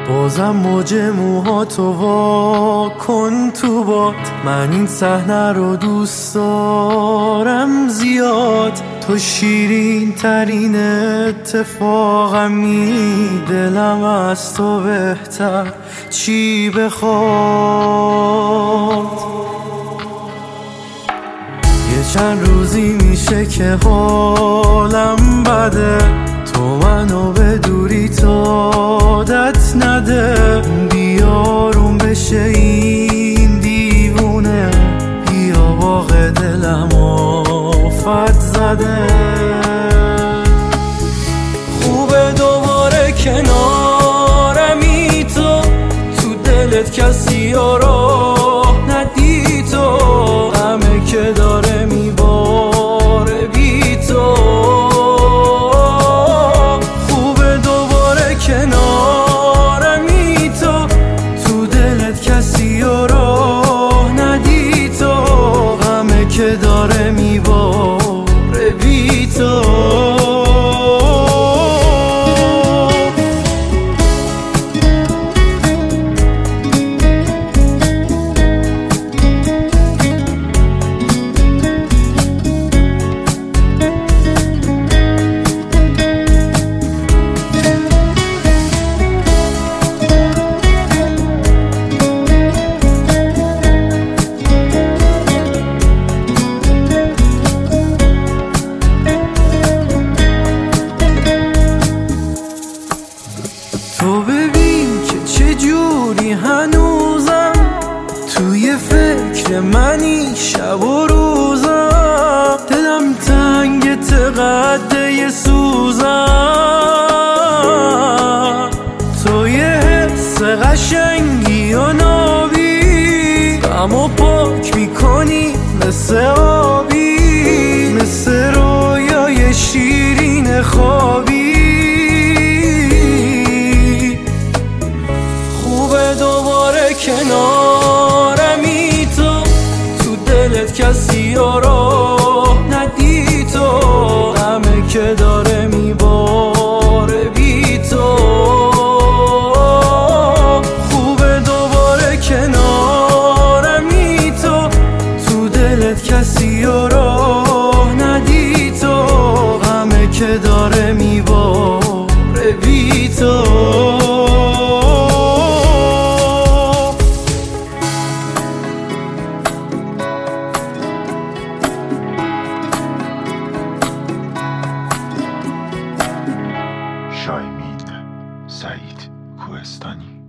بازم موج موهاتو وا کن تو باد. من این صحنه رو دوست دارم زیاد، تو شیرین ترین اتفاقمی، دلم از تو بهتر چی بخواد. یه چند روزی میشه که حالم بده، تو منو به دوری تا عادت نده. بیارون بشه این دیوونه، بیا باغ دلم آفت زده. خوبه دوباره کنارمی، تو دلت کسی راه ندی، تو غمه که داره میباره بی تو. خوبه دوباره کنارمی، تو دلت کسی راه ندی، تو غمه که داره میباره بی تو. تو ببین که چجوری هنوزم توی فکر منی شب و روزم. دلم تنگت قده سوزم، تو یه حس قشنگی و نابی، غمو پاک میکنی مثل آبی، مثل رویای شیرین خوابی. دوباره کنارمی، تو دلت کسی راه ندی، تو غمه که داره میباره بی تو. خوبه دوباره کنارمی، تو دلت کسی راه ندی، تو غمه که داره میباره بی تو. شایمین سعید کوهستانی.